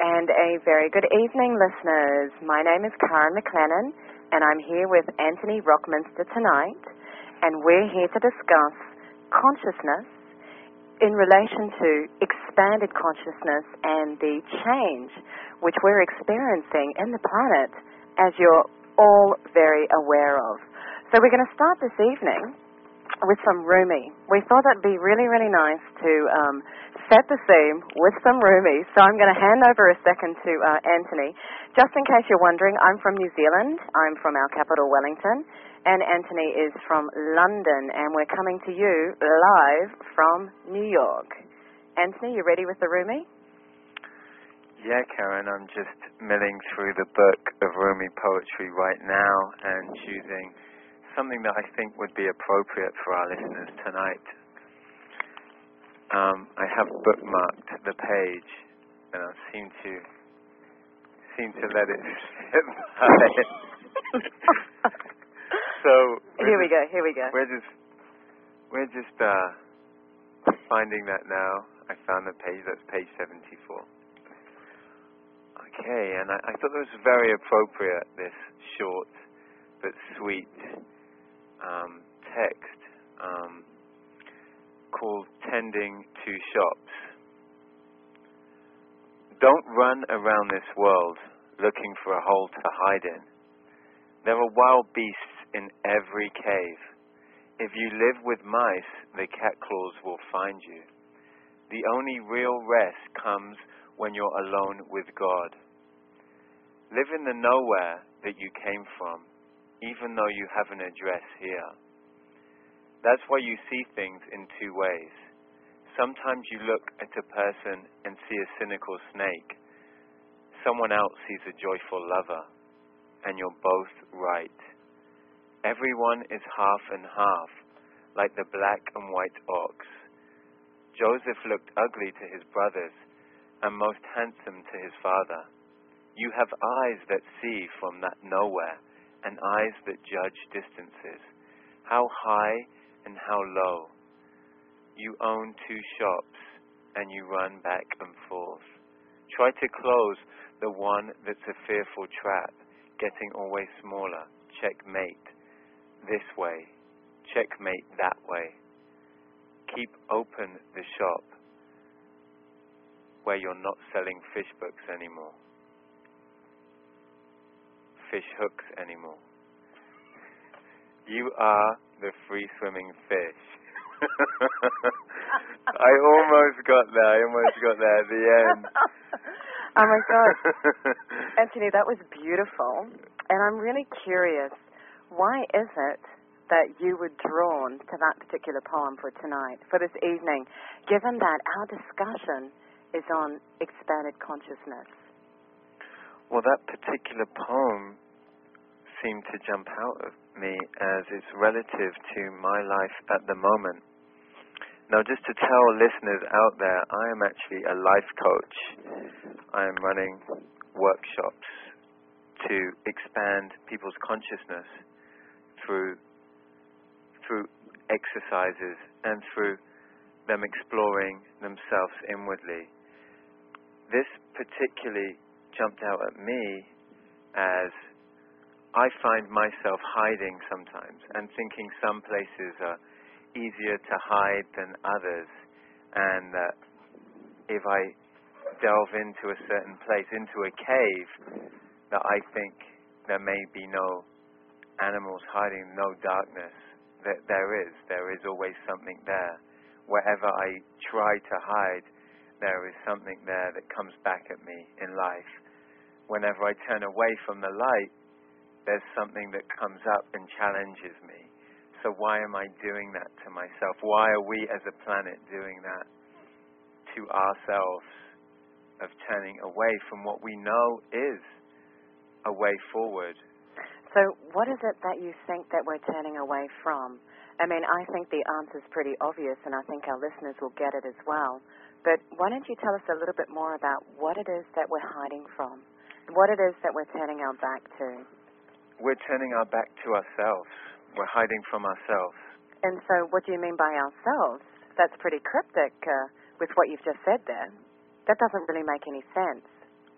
and a very good evening, listeners. My name is Karen McLennan, and I'm here with Anthony Rockminster tonight, and we're here to discuss consciousness in relation to expanded consciousness and the change which we're experiencing in the planet, as you're all very aware of. So we're going to start this evening with some Rumi. We thought that'd be really, really nice to set the scene with some Rumi. So I'm going to hand over a second to Anthony. Just in case you're wondering, I'm from New Zealand. I'm from our capital, Wellington. And Anthony is from London. And we're coming to you live from New York. Anthony, you ready with the Rumi? Yeah, Karen, I'm just milling through the book of Rumi poetry right now and choosing something that I think would be appropriate for our listeners tonight. I have bookmarked the page, and I seem to let it slip by. So here we go. We're just finding that now. I found the page. That's page 74. Okay, and I thought it was very appropriate, this short but sweet text called Tending Two Shops. Don't run around this world looking for a hole to hide in. There are wild beasts in every cave. If you live with mice, the cat claws will find you. The only real rest comes when you're alone with God. Live in the nowhere that you came from, even though you have an address here. That's why you see things in two ways. Sometimes you look at a person and see a cynical snake. Someone else sees a joyful lover, and you're both right. Everyone is half and half, like the black and white ox. Joseph looked ugly to his brothers, and most handsome to his father. You have eyes that see from that nowhere, and eyes that judge distances. How high and how low. You own two shops, and you run back and forth. Try to close the one that's a fearful trap, getting always smaller. Checkmate this way. Checkmate that way. Keep open the shop where you're not selling fish books anymore. Fish hooks anymore. You are the free-swimming fish. I almost got there at the end. Oh my God. Anthony, that was beautiful. And I'm really curious, why is it that you were drawn to that particular poem for tonight, for this evening, given that our discussion is on expanded consciousness? Well, that particular poem seemed to jump out of me as it's relative to my life at the moment. Now, just to tell listeners out there, I am actually a life coach. I am running workshops to expand people's consciousness through exercises and through them exploring themselves inwardly. This particularly jumped out at me as I find myself hiding sometimes and thinking some places are easier to hide than others, and that if I delve into a certain place, into a cave, that I think there may be no animals hiding, no darkness. That there is always something there. Wherever I try to hide, there is something there that comes back at me in life. Whenever I turn away from the light, there's something that comes up and challenges me. So why am I doing that to myself? Why are we as a planet doing that to ourselves, of turning away from what we know is a way forward? So what is it that you think that we're turning away from? I mean, I think the answer's pretty obvious, and I think our listeners will get it as well. But why don't you tell us a little bit more about what it is that we're hiding from, what it is that we're turning our back to? We're turning our back to ourselves. We're hiding from ourselves. And so what do you mean by ourselves? That's pretty cryptic with what you've just said there. That doesn't really make any sense.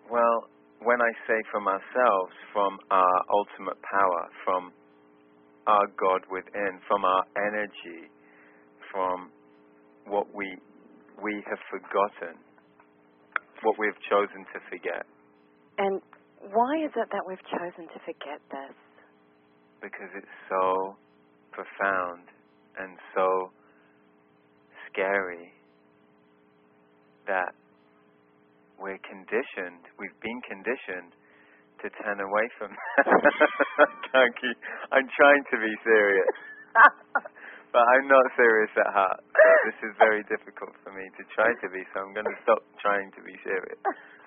Well, when I say from ourselves, from our ultimate power, from our God within, from our energy, from what we have forgotten, what we've chosen to forget. And why is it that we've chosen to forget this? Because it's so profound and so scary that we've been conditioned to turn away from that. I'm trying to be serious, but I'm not serious at heart. So this is very difficult for me to try to be, so I'm going to stop trying to be serious.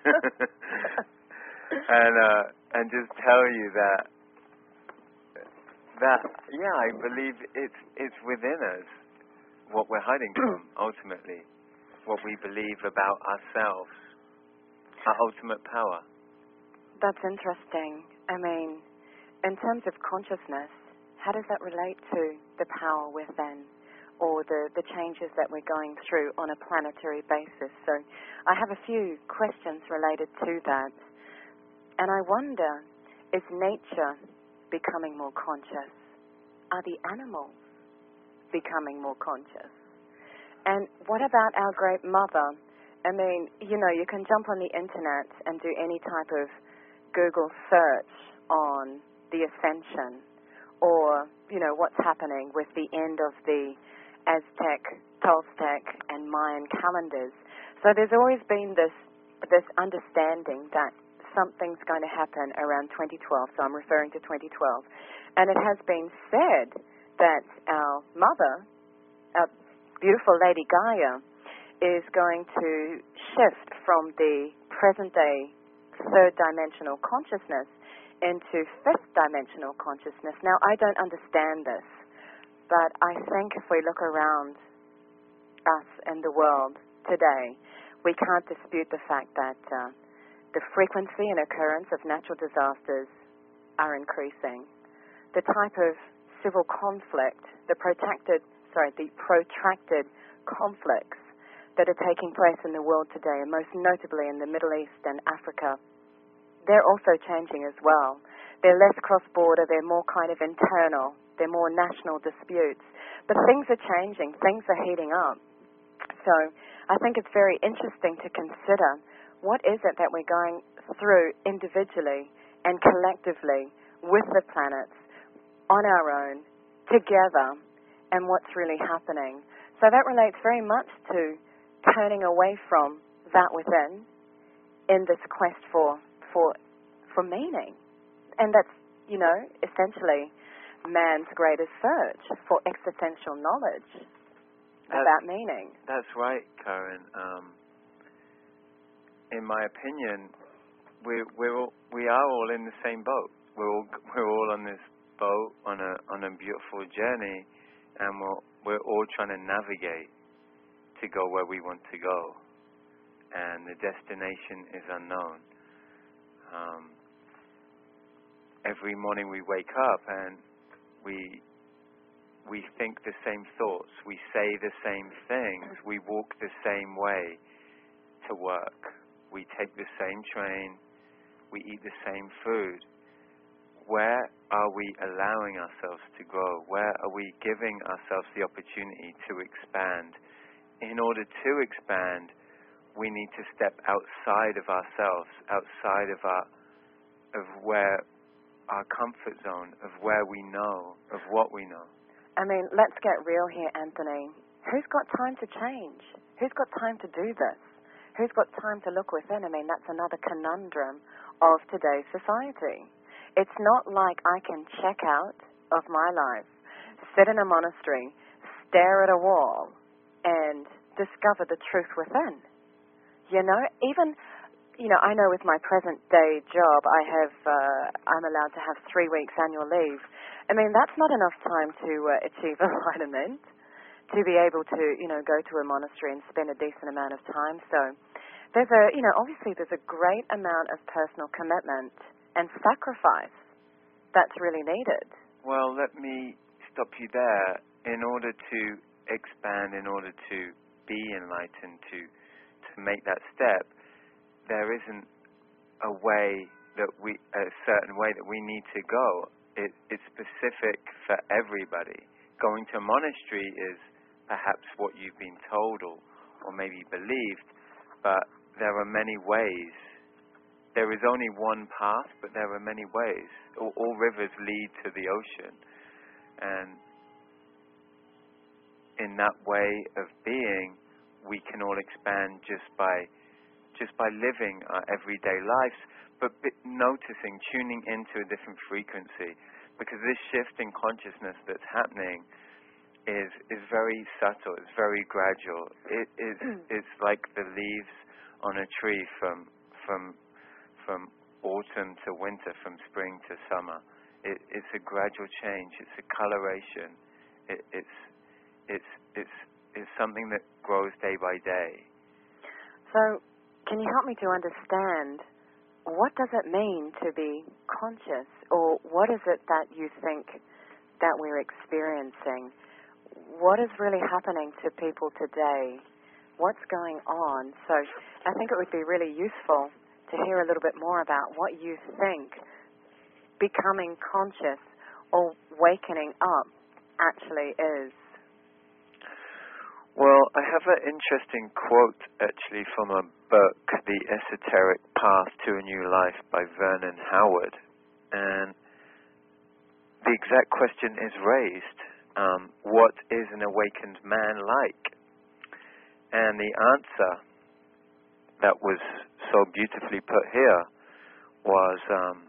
And just tell you that I believe it's within us what we're hiding from, ultimately. What we believe about ourselves, our ultimate power. That's interesting. I mean, in terms of consciousness, how does that relate to the power within, or the changes that we're going through on a planetary basis? So I have a few questions related to that. And I wonder, is nature becoming more conscious? Are the animals becoming more conscious? And what about our great mother? I mean, you can jump on the internet and do any type of Google search on the ascension, or, what's happening with the end of the Aztec, Toltec, and Mayan calendars. So there's always been this understanding that something's going to happen around 2012, so I'm referring to 2012. And it has been said that our mother, our beautiful Lady Gaia, is going to shift from the present-day third-dimensional consciousness into fifth-dimensional consciousness. Now, I don't understand this, but I think if we look around us and the world today, we can't dispute the fact that the frequency and occurrence of natural disasters are increasing. The type of civil conflict, the protracted conflicts that are taking place in the world today, and most notably in the Middle East and Africa, they're also changing as well. They're less cross-border, they're more kind of internal, they're more national disputes. But things are changing, things are heating up. So I think it's very interesting to consider, what is it that we're going through individually and collectively with the planets, on our own, together, and what's really happening. So that relates very much to turning away from that within in this quest for meaning. And that's, essentially man's greatest search for existential knowledge about meaning. That's right, Karen. In my opinion, we are all in the same boat. We're all on this boat on a beautiful journey, and we're all trying to navigate to go where we want to go, and the destination is unknown. Every morning we wake up and we think the same thoughts, we say the same things, we walk the same way to work, we take the same train, we eat the same food. Where are we allowing ourselves to grow? Where are we giving ourselves the opportunity to expand? In order to expand, we need to step outside of ourselves, outside of where our comfort zone, of where we know, of what we know. I mean, let's get real here, Anthony. Who's got time to change? Who's got time to do this? Who's got time to look within? I mean, that's another conundrum of today's society. It's not like I can check out of my life, sit in a monastery, stare at a wall, and discover the truth within. Even, I know with my present day job, I'm allowed to have 3 weeks annual leave. I mean, that's not enough time to achieve enlightenment, to be able to, go to a monastery and spend a decent amount of time. So there's obviously there's a great amount of personal commitment and sacrifice that's really needed. Well, let me stop you there. In order to expand, in order to be enlightened, to make that step, there isn't a way a certain way that we need to go. It's specific for everybody. Going to a monastery is perhaps what you've been told or maybe believed, but there are many ways. There is only one path, but there are many ways. All rivers lead to the ocean. And in that way of being, we can all expand just by living our everyday lives, but noticing, tuning into a different frequency. Because this shift in consciousness that's happening is very subtle, it's very gradual. It's like the leaves on a tree from autumn to winter, from spring to summer. It's a gradual change. It's a coloration. It's something that grows day by day. So, can you help me to understand, what does it mean to be conscious, or what is it that you think that we're experiencing? What is really happening to people today? What's going on? So, I think it would be really useful to hear a little bit more about what you think becoming conscious or wakening up actually is. Well, I have an interesting quote actually from a book, The Esoteric Path to a New Life by Vernon Howard. And the exact question is raised, what is an awakened man like? And the answer that was so beautifully put here was,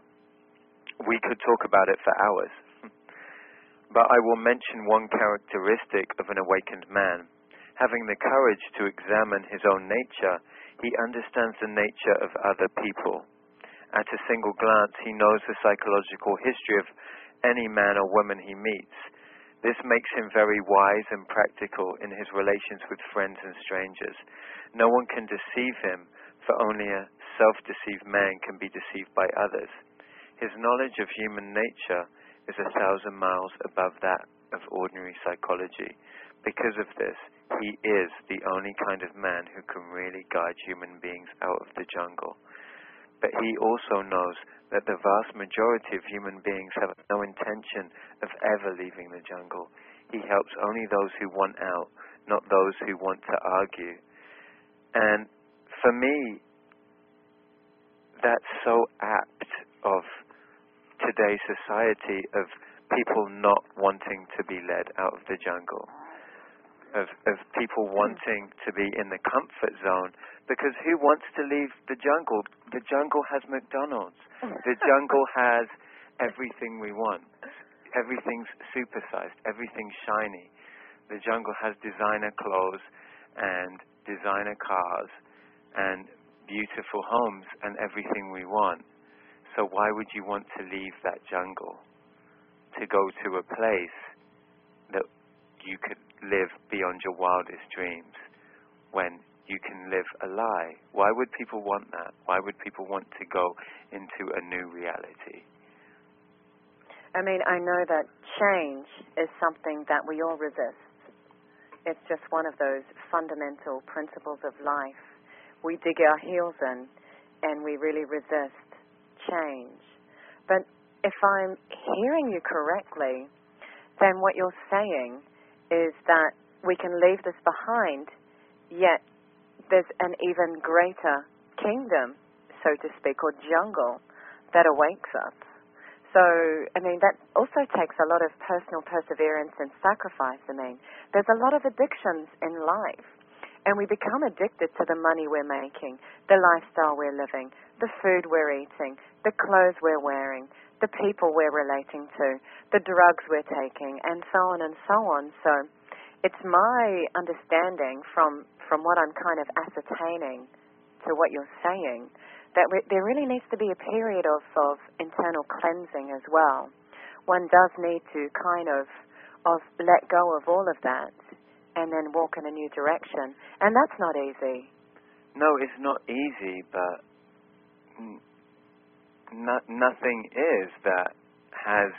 we could talk about it for hours. But I will mention one characteristic of an awakened man. Having the courage to examine his own nature, he understands the nature of other people. At a single glance, he knows the psychological history of any man or woman he meets. This makes him very wise and practical in his relations with friends and strangers. No one can deceive him, for only a self-deceived man can be deceived by others. His knowledge of human nature is 1,000 miles above that of ordinary psychology. Because of this, he is the only kind of man who can really guide human beings out of the jungle. But he also knows that the vast majority of human beings have no intention of ever leaving the jungle. He helps only those who want out, not those who want to argue. And for me, that's so apt of today's society, of people not wanting to be led out of the jungle, of people wanting to be in the comfort zone, because who wants to leave the jungle? The jungle has McDonald's. The jungle has everything we want. Everything's supersized. Everything's shiny. The jungle has designer clothes and designer cars and beautiful homes and everything we want. So why would you want to leave that jungle to go to a place that you could live beyond your wildest dreams when you can live a lie? Why would people want that? Why would people want to go into a new reality? I mean, I know that change is something that we all resist. It's just one of those fundamental principles of life. We dig our heels in and we really resist change. But if I'm hearing you correctly, then what you're saying is that we can leave this behind, yet there's an even greater kingdom, so to speak, or jungle that awaits us. So, I mean, that also takes a lot of personal perseverance and sacrifice. I mean, there's a lot of addictions in life, and we become addicted to the money we're making, the lifestyle we're living, the food we're eating, the clothes we're wearing, the people we're relating to, the drugs we're taking, and so on and so on. So it's my understanding from what I'm kind of ascertaining to what you're saying, that there really needs to be a period of internal cleansing as well. One does need to kind of let go of all of that and then walk in a new direction. And that's not easy. No, it's not easy, but nothing is that has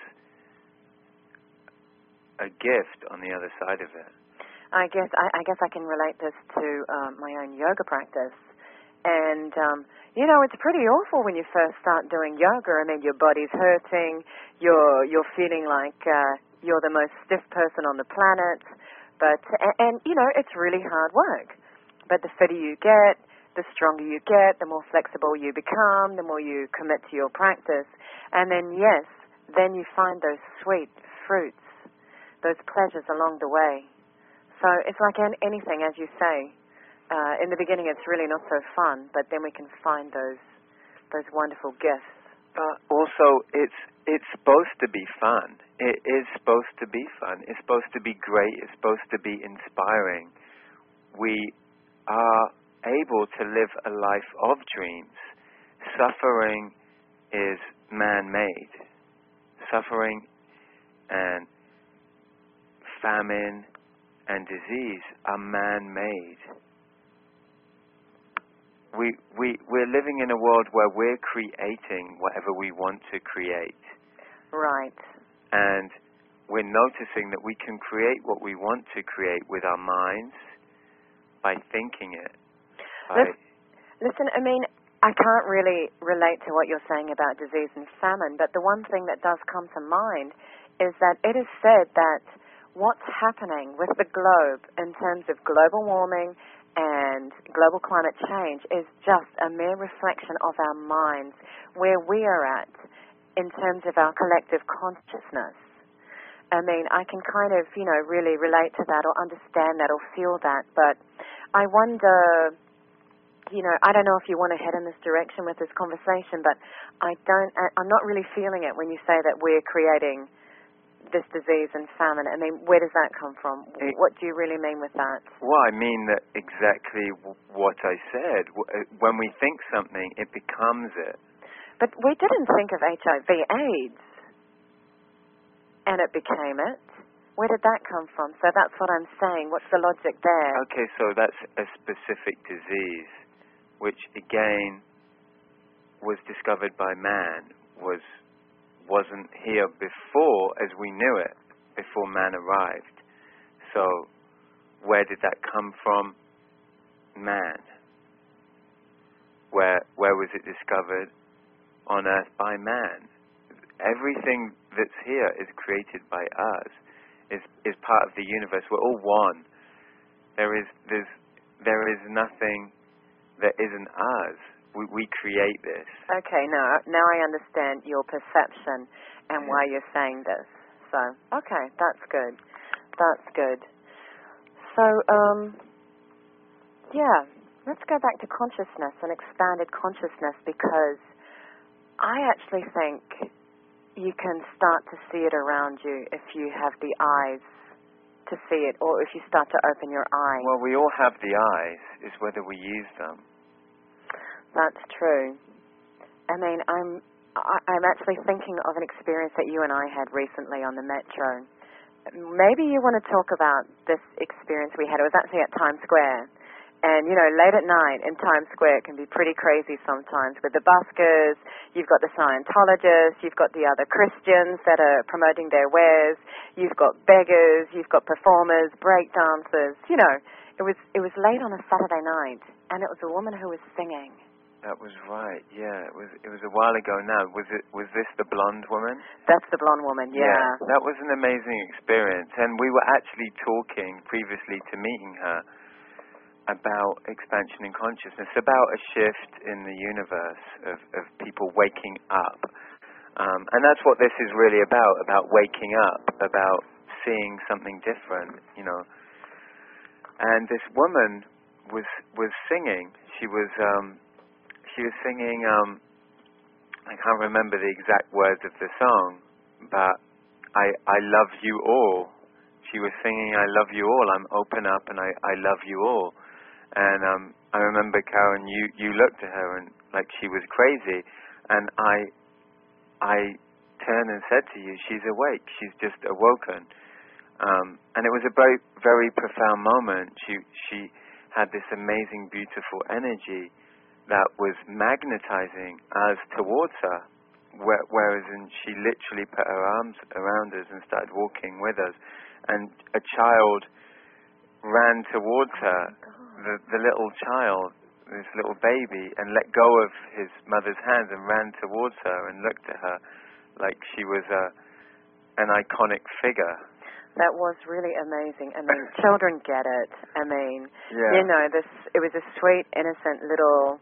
a gift on the other side of it. I guess I can relate this to my own yoga practice. And, it's pretty awful when you first start doing yoga. I mean, your body's hurting, you're feeling like you're the most stiff person on the planet. But, it's really hard work. But the fitter you get, the stronger you get, the more flexible you become, the more you commit to your practice. And then, yes, then you find those sweet fruits, those pleasures along the way. So it's like anything, as you say. In the beginning, it's really not so fun, but then we can find those wonderful gifts. But also, it's supposed to be fun. It is supposed to be fun. It's supposed to be great. It's supposed to be inspiring. We are able to live a life of dreams. Suffering is man-made. Suffering and famine and disease are man-made. We're living in a world where we're creating whatever we want to create. Right. And we're noticing that we can create what we want to create with our minds by thinking it. Listen, I mean, I can't really relate to what you're saying about disease and famine, but the one thing that does come to mind is that it is said that what's happening with the globe in terms of global warming and global climate change is just a mere reflection of our minds, where we are at in terms of our collective consciousness. I mean, I can kind of, really relate to that or understand that or feel that, but I wonder, I don't know if you want to head in this direction with this conversation, but I'm not really feeling it when you say that we're creating this disease and famine. I mean, where does that come from? What do you really mean with that? Well, I mean that exactly what I said. When we think something, it becomes it. But we didn't think of HIV/AIDS, and it became it. Where did that come from? So that's what I'm saying. What's the logic there? Okay, so that's a specific disease, which again was discovered by man, wasn't here before as we knew it, before man arrived. So where did that come from? Man. Where was it discovered? On earth by man. Everything that's here is created by us, is part of the universe. We're all one. There is nothing that isn't us. We create this. Okay, now I understand your perception and why you're saying this. So, okay, that's good. That's good. So, let's go back to consciousness and expanded consciousness, because I actually think you can start to see it around you if you have the eyes to see it, or if you start to open your eyes. Well, we all have the eyes. It's whether we use them. That's true. I mean, I'm actually thinking of an experience that you and I had recently on the metro. Maybe you want to talk about this experience we had. It was actually at Times Square. And, late at night in Times Square it can be pretty crazy sometimes with the buskers. You've got the Scientologists. You've got the other Christians that are promoting their wares. You've got beggars. You've got performers, break dancers. It was late on a Saturday night, and it was a woman who was singing. That was right. Yeah, it was a while ago now. Was this the blonde woman? That's the blonde woman. Yeah. That was an amazing experience, and we were actually talking previously to meeting her about expansion in consciousness, about a shift in the universe of people waking up, and that's what this is really about waking up, about seeing something different. And this woman was singing. She was singing, I can't remember the exact words of the song, but I love you all. She was singing, I love you all. I'm open up and I love you all. And I remember, Karen, you looked at her and like she was crazy, and I turned and said to you, she's awake. She's just awoken. And it was a very, very profound moment. She had this amazing, beautiful energy that was magnetizing us towards her, whereas she literally put her arms around us and started walking with us, and a child ran towards her. The little child, this little baby, and let go of his mother's hands and ran towards her and looked at her like she was an iconic figure. That was really amazing. I mean, children get it. I mean, Yeah. you know, it was a sweet, innocent little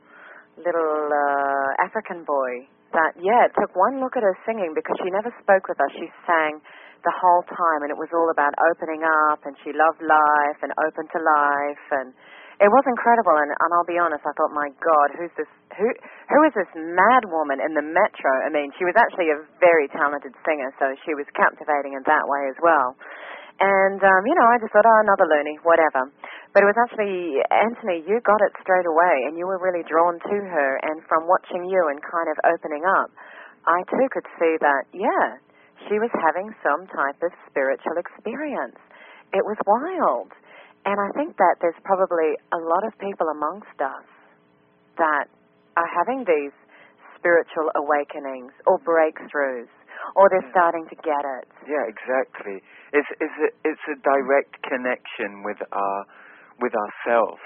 African boy that, it took one look at her singing, because she never spoke with us. She sang the whole time, and it was all about opening up, and she loved life and open to life, and it was incredible. And I'll be honest, I thought, my God, who is this mad woman in the metro? I mean, she was actually a very talented singer, so she was captivating in that way as well. And, I just thought, another loony, whatever. But it was actually, Anthony, you got it straight away, and you were really drawn to her. And from watching you and kind of opening up, I too could see that, she was having some type of spiritual experience. It was wild. And I think that there's probably a lot of people amongst us that are having these spiritual awakenings or breakthroughs, or they're starting to get it. Yeah, exactly. It's a direct connection with ourselves,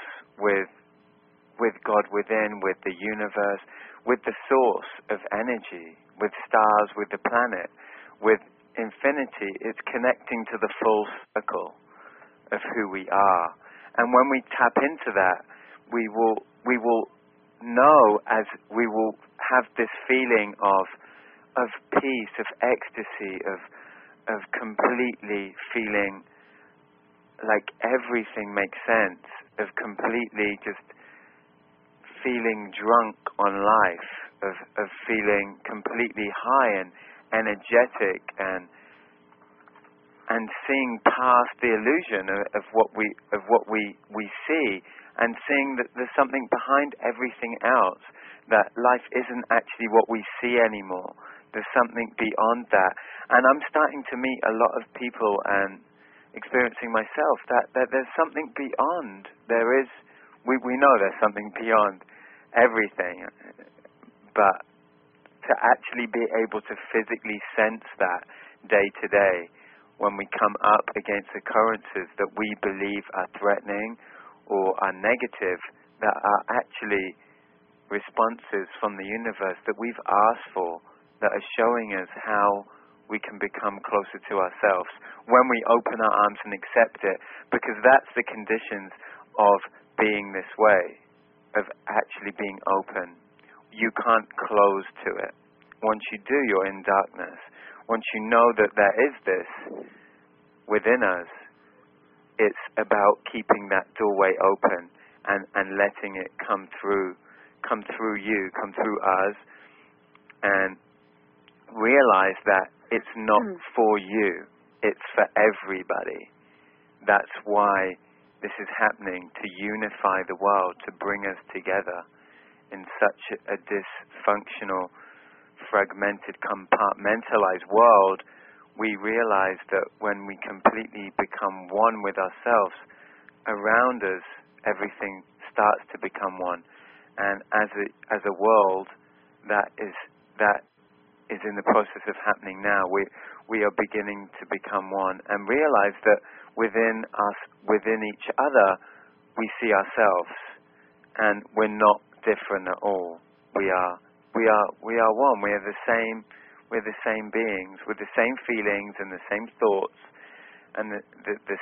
with God within, with the universe, with the source of energy, with stars, with the planet, with infinity. It's connecting to the full circle of who we are. And when we tap into that, we will know, as we will have this feeling of peace, of ecstasy, of completely feeling like everything makes sense, of completely just feeling drunk on life, of feeling completely high and energetic, and seeing past the illusion of what we see, and seeing that there's something behind everything else, that life isn't actually what we see anymore. There's something beyond that. And I'm starting to meet a lot of people, and experiencing myself, that there's something beyond. We know there's something beyond everything, but to actually be able to physically sense that day to day, when we come up against occurrences that we believe are threatening or are negative, that are actually responses from the universe that we've asked for, that are showing us how we can become closer to ourselves when we open our arms and accept it, because that's the conditions of being this way, of actually being open. You can't close to it. Once you do, you're in darkness. Once you know that there is this within us, it's about keeping that doorway open and letting it come through you, come through us, and realize that it's not for you, it's for everybody. That's why this is happening, to unify the world, to bring us together. In such a dysfunctional, fragmented, compartmentalized world, we realize that when we completely become one with ourselves, around us everything starts to become one. And as a world that is in the process of happening now, we are beginning to become one, and realize that within us, within each other, we see ourselves, and we're not different at all. We are one. We are the same. We're the same beings with the same feelings and the same thoughts, and the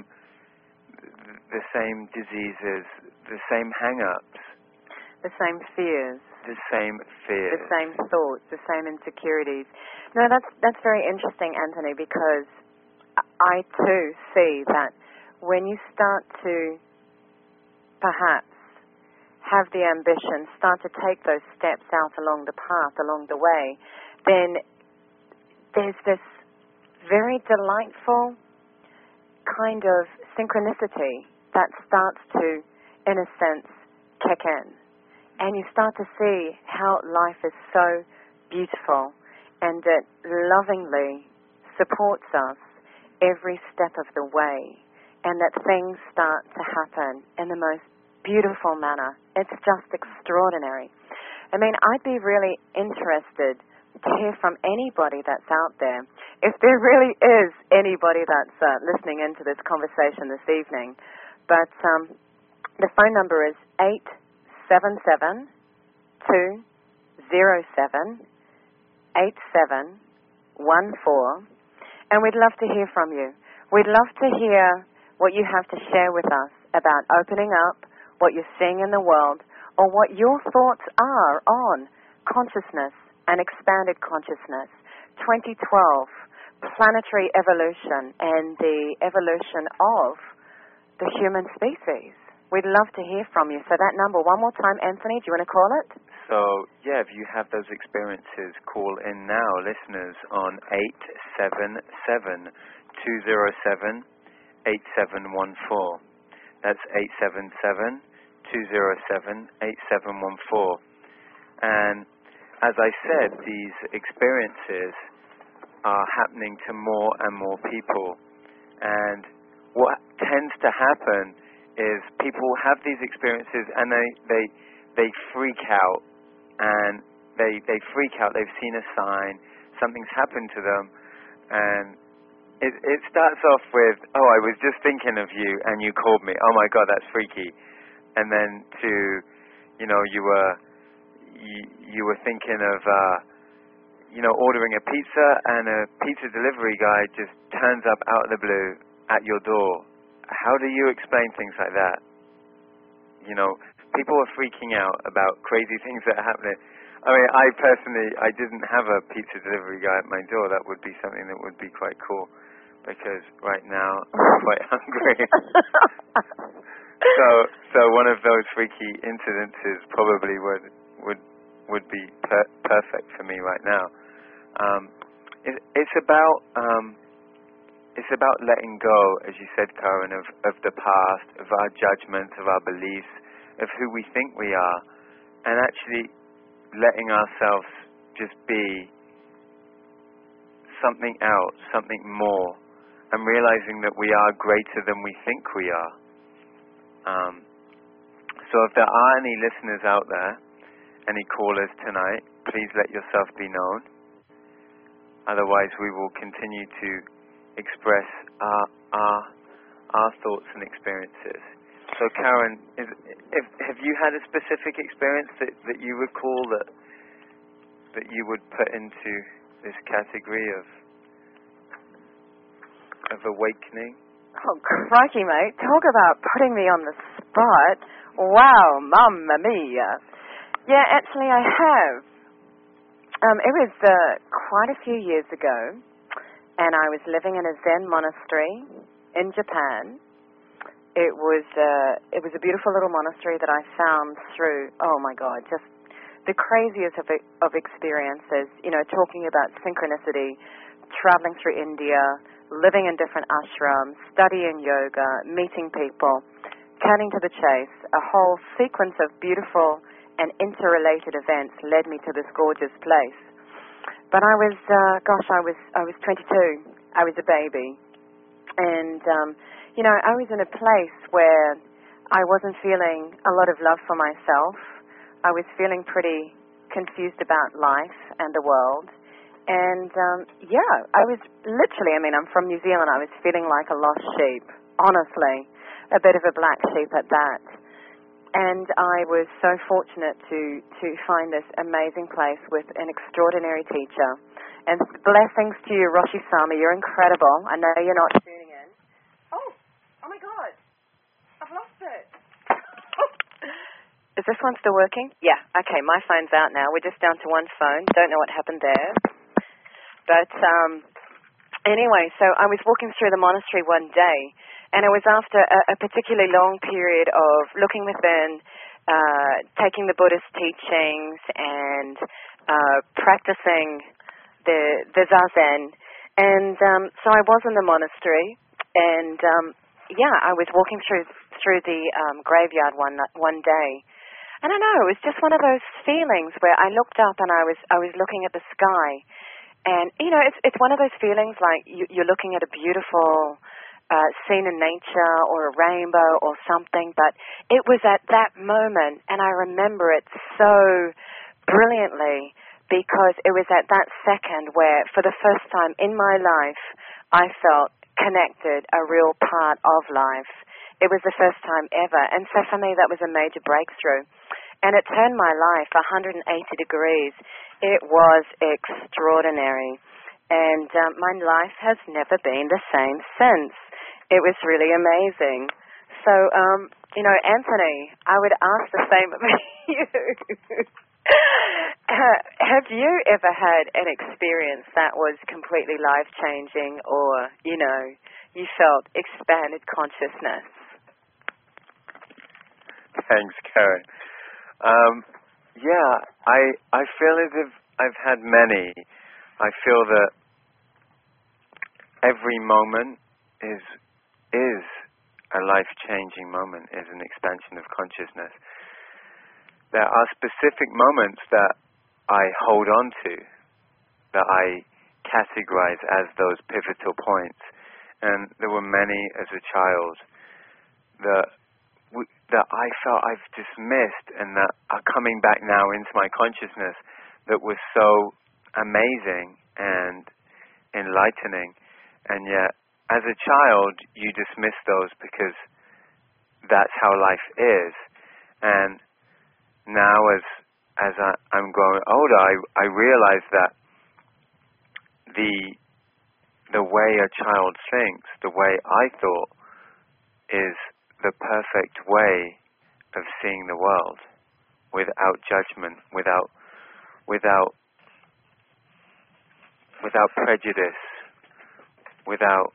same diseases, the same hang-ups, the same fears. The same fears. The same thoughts, the same insecurities. No, that's very interesting, Anthony, because I too see that when you start to perhaps have the ambition, start to take those steps out along the path, along the way, then there's this very delightful kind of synchronicity that starts to, in a sense, kick in. And you start to see how life is so beautiful, and it lovingly supports us every step of the way, and that things start to happen in the most beautiful manner. It's just extraordinary. I mean, I'd be really interested to hear from anybody that's out there, if there really is anybody that's listening into this conversation this evening. But the phone number is 877-877-877. 77-207-8714, and we'd love to hear from you. We'd love to hear what you have to share with us about opening up, what you're seeing in the world, or what your thoughts are on consciousness and expanded consciousness, 2012, planetary evolution, and the evolution of the human species. We'd love to hear from you. So that number, one more time, Anthony, do you want to call it? So, yeah, if you have those experiences, call in now, listeners, on 877-207-8714. That's 877-207-8714. And as I said, these experiences are happening to more and more people. And what tends to happen is people have these experiences and they freak out, and they freak out. They've seen a sign, something's happened to them, and it starts off with, oh, I was just thinking of you and you called me. Oh my God, that's freaky. And then to, you were thinking of ordering a pizza, and a pizza delivery guy just turns up out of the blue at your door. How do you explain things like that? People are freaking out about crazy things that are happening. I mean, I didn't have a pizza delivery guy at my door. That would be something that would be quite cool, because right now I'm quite hungry. So one of those freaky incidences probably would be perfect for me right now. It's about letting go, as you said, Karen, of the past, of our judgments, of our beliefs, of who we think we are, and actually letting ourselves just be something else, something more, and realizing that we are greater than we think we are. So if there are any listeners out there, any callers tonight, please let yourself be known. Otherwise, we will continue to express our thoughts and experiences. So, Karen, have you had a specific experience that you recall that you would put into this category of awakening? Oh, crikey, mate. Talk about putting me on the spot. Wow, mamma mia. Yeah, actually I have. It was quite a few years ago, and I was living in a Zen monastery in Japan. It was a beautiful little monastery that I found through, oh my God, just the craziest of experiences, talking about synchronicity, traveling through India, living in different ashrams, studying yoga, meeting people, cutting to the chase. A whole sequence of beautiful and interrelated events led me to this gorgeous place. But I was 22. I was a baby. And, I was in a place where I wasn't feeling a lot of love for myself. I was feeling pretty confused about life and the world. And, I was literally, I'm from New Zealand, I was feeling like a lost sheep, honestly, a bit of a black sheep at that. And I was so fortunate to find this amazing place with an extraordinary teacher. And blessings to you, Roshi-sama, you're incredible. I know you're not tuning in. Oh my God, I've lost it. Is this one still working? Yeah, okay, my phone's out now. We're just down to one phone. Don't know what happened there. But anyway, so I was walking through the monastery one day, and it was after a particularly long period of looking within, taking the Buddhist teachings and practicing the Zazen. And so I was in the monastery, and I was walking through the graveyard one day. And I know, it was just one of those feelings where I looked up and I was looking at the sky. And, it's one of those feelings like you're looking at a beautiful scene in nature or a rainbow or something, but it was at that moment, and I remember it so brilliantly because it was at that second where, for the first time in my life, I felt connected, a real part of life. It was the first time ever, and so for me that was a major breakthrough. and it turned my life 180 degrees. It was extraordinary, and my life has never been the same since. It was really amazing. So, Anthony, I would ask the same of you. Have you ever had an experience that was completely life-changing, or, you felt expanded consciousness? Thanks, Karen. I feel as if I've had many. I feel that every moment is a life-changing moment, is an expansion of consciousness. There are specific moments that I hold on to, that I categorize as those pivotal points. And there were many as a child that I felt I've dismissed and that are coming back now into my consciousness, that were so amazing and enlightening. And yet, as a child, you dismiss those because that's how life is. And now, as I'm growing older, I realize that the way a child thinks, the way I thought, is the perfect way of seeing the world, without judgment, without prejudice, without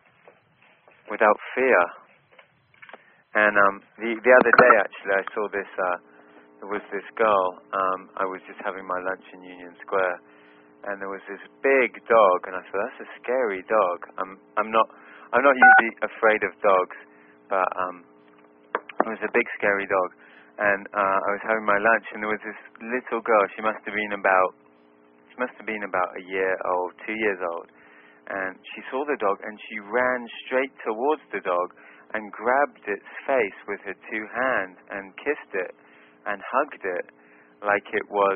fear. And the other day, actually, I saw this. There was this girl. I was just having my lunch in Union Square, and there was this big dog, and I thought, that's a scary dog. I'm not usually afraid of dogs, but it was a big scary dog. And I was having my lunch, and there was this little girl. She must have been about a year old, 2 years old. And she saw the dog, and she ran straight towards the dog and grabbed its face with her two hands and kissed it and hugged it like it was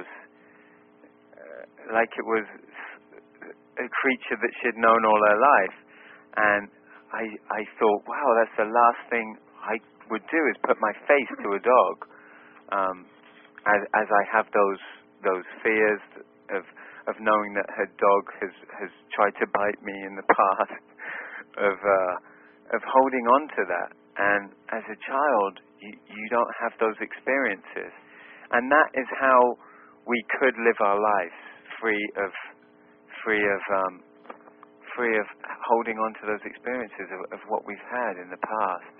a creature that she'd known all her life. And I thought, wow, that's the last thing I would do, is put my face to a dog. As I have those fears of knowing that her dog has tried to bite me in the past, of holding on to that. And as a child, you don't have those experiences, and that is how we could live our lives free of holding on to those experiences of what we've had in the past.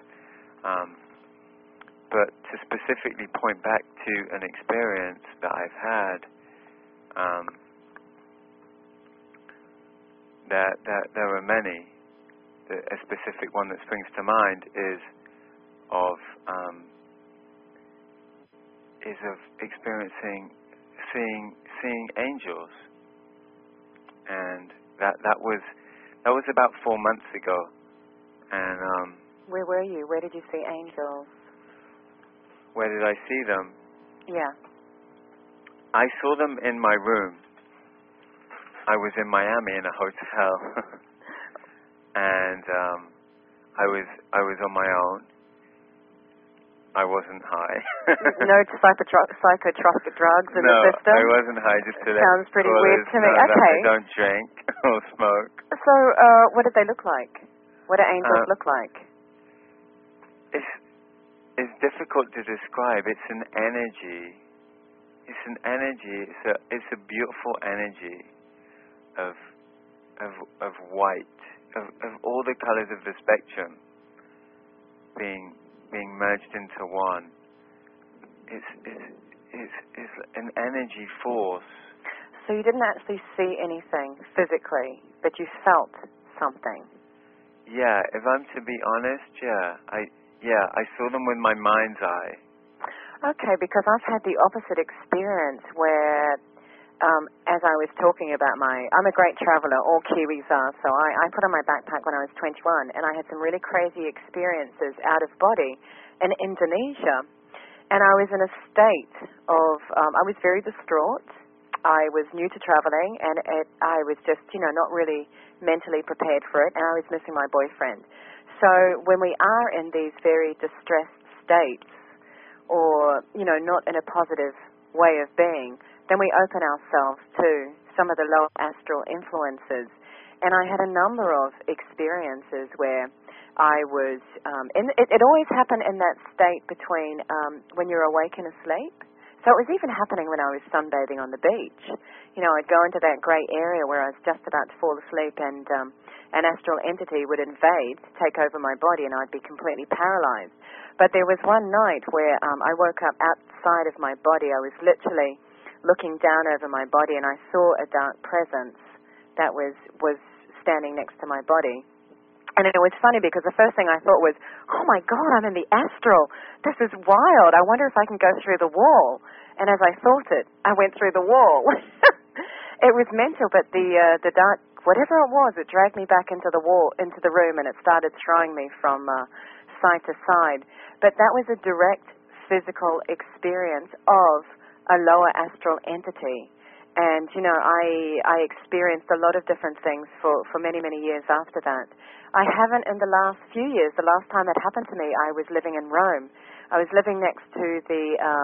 But to specifically point back to an experience that I've had, there are many. A specific one that springs to mind is of experiencing, seeing angels, and that was about 4 months ago. And where were you? Where did you see angels? Where did I see them? Yeah. I saw them in my room. I was in Miami in a hotel, and I was on my own. I wasn't high. No psychotropic drugs in the system? No, I wasn't high. Just to sounds pretty weird to me. No, okay. I don't drink or smoke. So, what did they look like? What do angels look like? It's difficult to describe. It's an energy. It's an energy. It's a beautiful energy of white, of all the colors of the spectrum being merged into one. It's an energy force. So you didn't actually see anything physically, but you felt something. Yeah, if I'm to be honest, I saw them with my mind's eye. Okay, because I've had the opposite experience where, as I was talking about I'm a great traveler, all Kiwis are, so I put on my backpack when I was 21, and I had some really crazy experiences out of body in Indonesia. And I was in a state of, I was very distraught. I was new to traveling, and I was just, not really mentally prepared for it, and I was missing my boyfriend. So when we are in these very distressed states, or, not in a positive way of being, then we open ourselves to some of the lower astral influences. And I had a number of experiences where I was, it always happened in that state between when you're awake and asleep. So it was even happening when I was sunbathing on the beach. I'd go into that grey area where I was just about to fall asleep, and an astral entity would invade, take over my body, and I'd be completely paralyzed. But there was one night where I woke up outside of my body. I was literally looking down over my body, and I saw a dark presence that was standing next to my body. And it was funny because the first thing I thought was, oh my God, I'm in the astral. This is wild. I wonder if I can go through the wall. And as I thought it, I went through the wall. It was mental, but the dark, whatever it was, it dragged me back into the room, and it started throwing me from side to side. But that was a direct physical experience of a lower astral entity. And, I experienced a lot of different things for many, many years after that. I haven't in the last few years. The last time it happened to me, I was living in Rome. I was living next to the,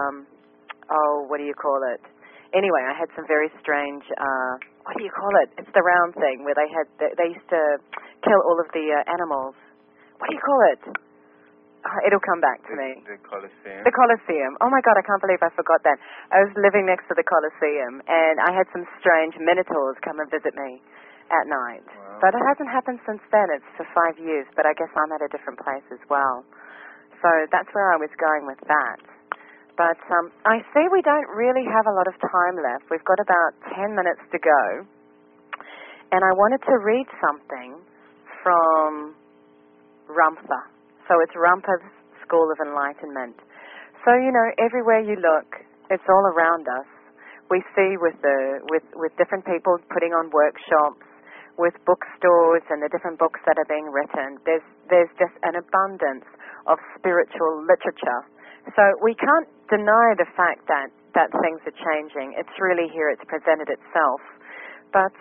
what do you call it? Anyway, I had some very strange, what do you call it? It's the round thing where they used to kill all of the animals. What do you call it? It'll come back to me. The Colosseum. The Colosseum. Oh my God, I can't believe I forgot that. I was living next to the Colosseum, and I had some strange minotaurs come and visit me at night. Wow. But it hasn't happened since then. It's for 5 years, but I guess I'm at a different place as well. So that's where I was going with that. But I see we don't really have a lot of time left. We've got about 10 minutes to go. And I wanted to read something from Ramtha. So it's Rampa's School of Enlightenment. So, everywhere you look, it's all around us. We see with different people putting on workshops, with bookstores and the different books that are being written. There's just an abundance of spiritual literature. So we can't deny the fact that things are changing. It's really here. It's presented itself. But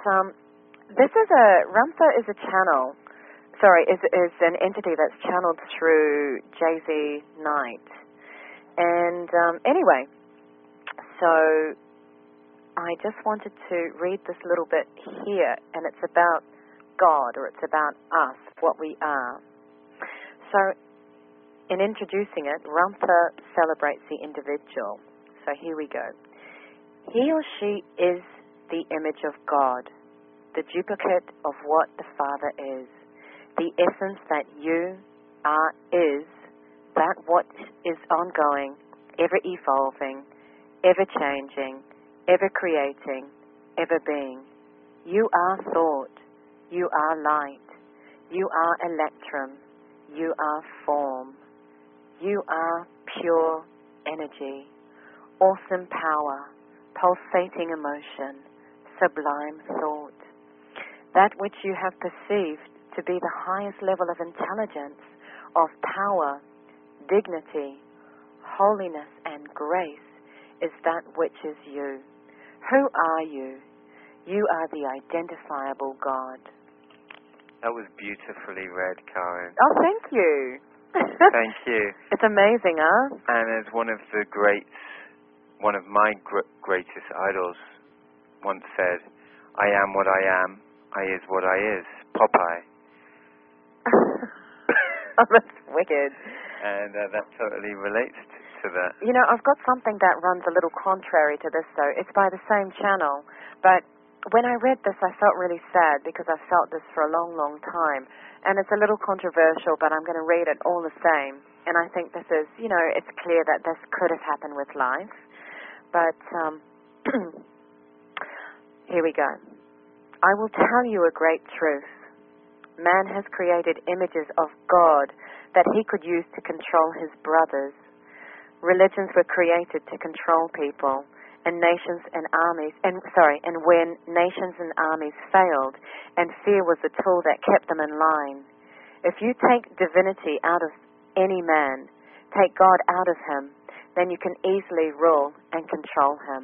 Ramtha is a channel. Is an entity that's channeled through JZ Knight. And anyway, so I just wanted to read this little bit here, and it's about God, or it's about us, what we are. So in introducing it, Ramtha celebrates the individual. So here we go. He or she is the image of God, the duplicate of what the Father is. The essence that you are is that what is ongoing, ever evolving, ever changing, ever creating, ever being. You are thought. You are light. You are electrum. You are form. You are pure energy, awesome power, pulsating emotion, sublime thought. That which you have perceived to be the highest level of intelligence, of power, dignity, holiness, and grace is that which is you. Who are you? You are the identifiable God. That was beautifully read, Karen. Oh, thank you. Thank you. It's amazing, huh? And as one of my greatest idols once said, I am what I am, I is what I is. Popeye. Oh, that's wicked. And that totally relates to that. I've got something that runs a little contrary to this, though. It's by the same channel. But when I read this, I felt really sad because I've felt this for a long, long time. And it's a little controversial, but I'm going to read it all the same. And I think this is, it's clear that this could have happened with life. But here we go. I will tell you a great truth. Man has created images of God that he could use to control his brothers. Religions were created to control people, and nations and armies, and when nations and armies failed, and fear was the tool that kept them in line. If you take divinity out of any man, take God out of him, then you can easily rule and control him.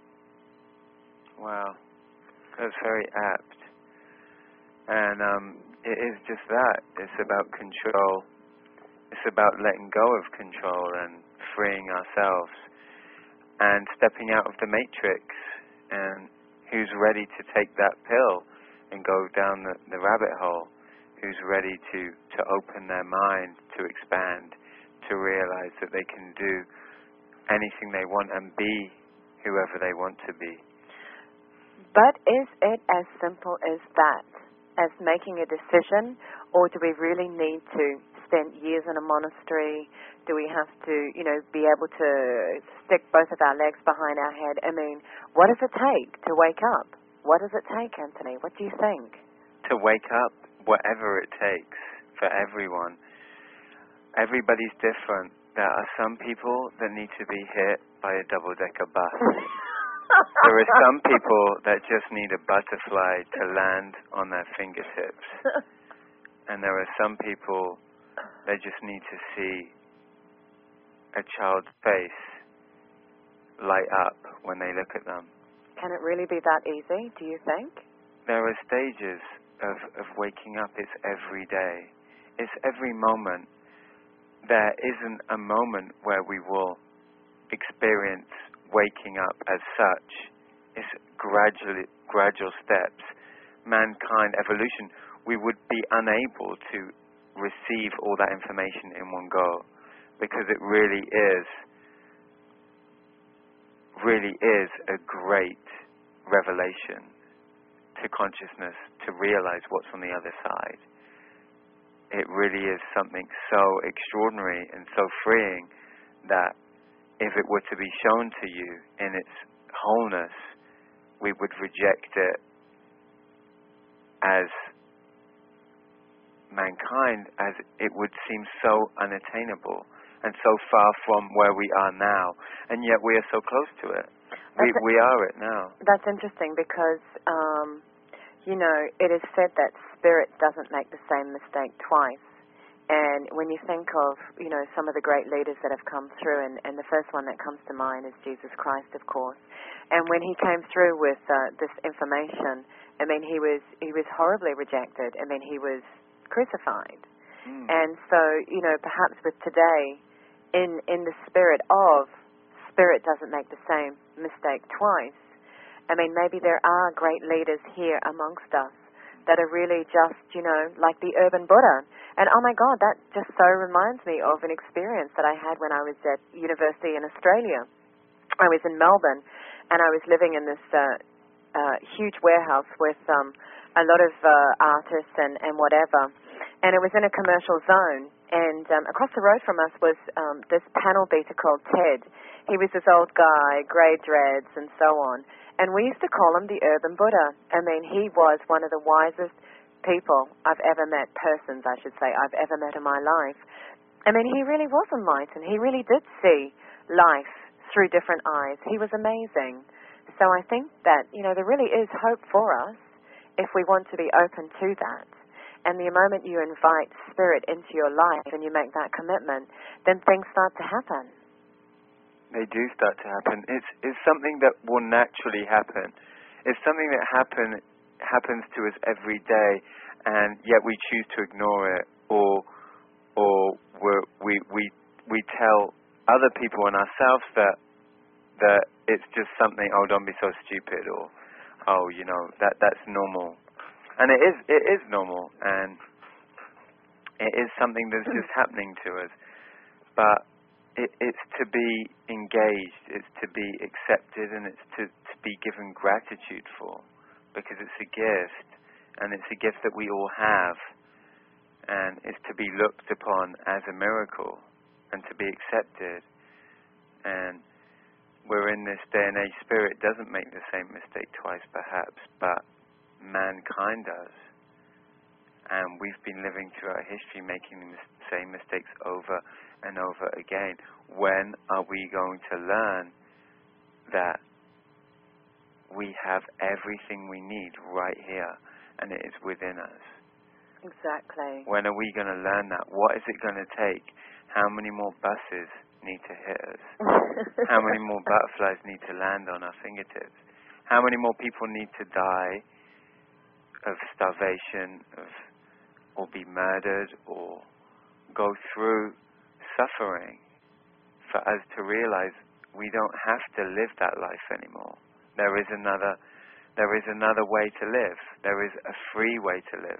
Wow. That's very apt. And it is just that. It's about control. It's about letting go of control and freeing ourselves and stepping out of the matrix, and who's ready to take that pill and go down the rabbit hole, who's ready to open their mind, to expand, to realize that they can do anything they want and be whoever they want to be. But is it as simple as that, as making a decision, or do we really need to spend years in a monastery? Do we have to, be able to stick both of our legs behind our head? I mean, what does it take to wake up? What does it take, Anthony? What do you think? To wake up, whatever it takes for everyone. Everybody's different. There are some people that need to be hit by a double-decker bus. There are some people that just need a butterfly to land on their fingertips. And there are some people that just need to see a child's face light up when they look at them. Can it really be that easy, do you think? There are stages of waking up. It's every day. It's every moment. There isn't a moment where we will experience waking up as such. It's gradual steps. Mankind, evolution, we would be unable to receive all that information in one go, because it really is a great revelation to consciousness to realize what's on the other side. It really is something so extraordinary and so freeing that if it were to be shown to you in its wholeness, we would reject it as mankind, as it would seem so unattainable and so far from where we are now, and yet we are so close to it. We are it now. That's interesting because, it is said that spirit doesn't make the same mistake twice. And when you think of, some of the great leaders that have come through, and the first one that comes to mind is Jesus Christ, of course. And when he came through with this information, he was horribly rejected. He was crucified. And so, perhaps with today, in the spirit of spirit doesn't make the same mistake twice, maybe there are great leaders here amongst us that are really just, like the urban Buddha. And oh my God, that just so reminds me of an experience that I had when I was at university in Australia. I was in Melbourne, and I was living in this huge warehouse with a lot of artists and whatever. And it was in a commercial zone. And across the road from us was this panel beater called Ted. He was this old guy, grey dreads and so on. And we used to call him the urban Buddha. He was one of the wisest people I've ever met, persons I should say, I've ever met in my life. He really was enlightened. He really did see life through different eyes. He was amazing. So I think that, there really is hope for us if we want to be open to that. And the moment you invite spirit into your life and you make that commitment, then things start to happen. They do start to happen. It's something that will naturally happen. It's something that happens to us every day, and yet we choose to ignore it, or we tell other people and ourselves that it's just something. Oh, don't be so stupid, or that's normal. And it is normal, and it is something that's just happening to us. But it's to be engaged, it's to be accepted, and it's to be given gratitude for, because it's a gift, and it's a gift that we all have, and it's to be looked upon as a miracle, and to be accepted. And we're in this day and age, spirit doesn't make the same mistake twice, perhaps, but mankind does. And we've been living throughout history making the same mistakes over and over again. When are we going to learn that we have everything we need right here, and it is within us? Exactly. When are we going to learn that? What is it going to take? How many more buses need to hit us? How many more butterflies need to land on our fingertips? How many more people need to die of starvation, or be murdered, or go through suffering for us to realize we don't have to live that life anymore. There is another way to live. There is a free way to live.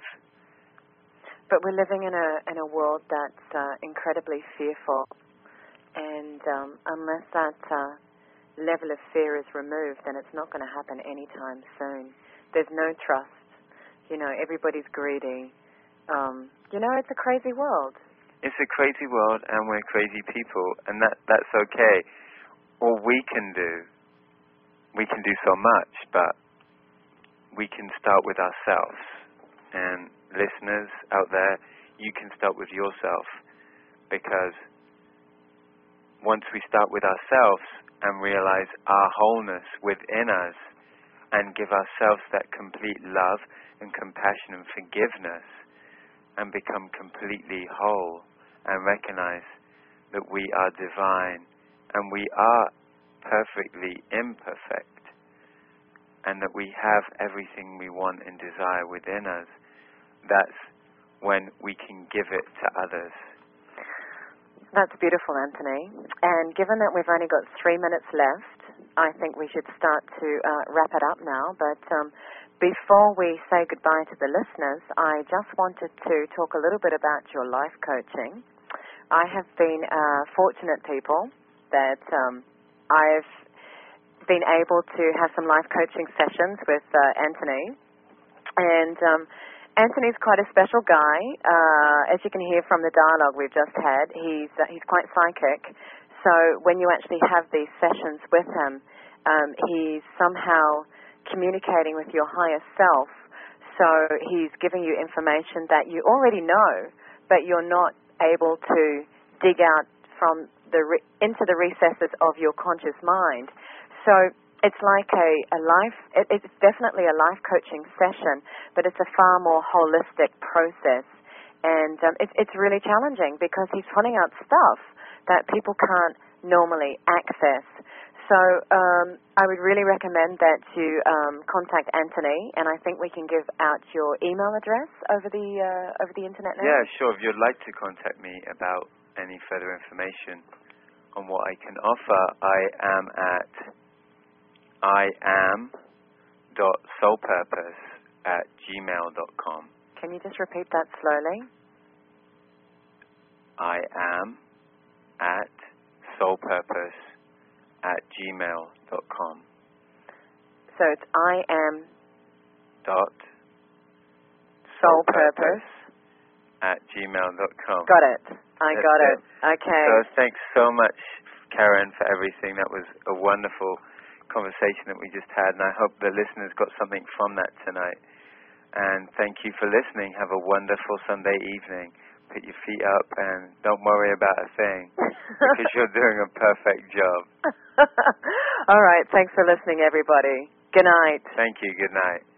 But we're living in a world that's incredibly fearful, and unless that level of fear is removed, then it's not going to happen anytime soon. There's no trust. Everybody's greedy. It's a crazy world. It's a crazy world, and we're crazy people, and that's okay. All we can do so much, but we can start with ourselves. And listeners out there, you can start with yourself, because once we start with ourselves and realize our wholeness within us and give ourselves that complete love and compassion and forgiveness and become completely whole and recognize that we are divine and we are perfectly imperfect and that we have everything we want and desire within us, that's when we can give it to others. That's beautiful, Anthony. And given that we've only got 3 minutes left, I think we should start to wrap it up now. But before we say goodbye to the listeners, I just wanted to talk a little bit about your life coaching. I have been fortunate people that I've been able to have some life coaching sessions with Anthony. And Anthony's quite a special guy. As you can hear from the dialogue we've just had, he's quite psychic. So when you actually have these sessions with him, he's somehow communicating with your higher self. So he's giving you information that you already know, but you're not able to dig out from into the recesses of your conscious mind. So it's like it's definitely a life coaching session, but it's a far more holistic process. And it's really challenging because he's pulling out stuff that people can't normally access. So I would really recommend that you contact Anthony, and I think we can give out your email address over the internet now. Yeah, sure. If you'd like to contact me about any further information on what I can offer, I am at iam.soulpurpose@gmail.com. Can you just repeat that slowly? I am at soulpurpose@gmail.com. So it's soulpurpose@gmail.com. Got it. I got it. Okay. So thanks so much, Karen, for everything. That was a wonderful conversation that we just had, and I hope the listeners got something from that tonight. And thank you for listening. Have a wonderful Sunday evening. Put your feet up and don't worry about a thing because you're doing a perfect job. All right. Thanks for listening, everybody. Good night. Thank you. Good night.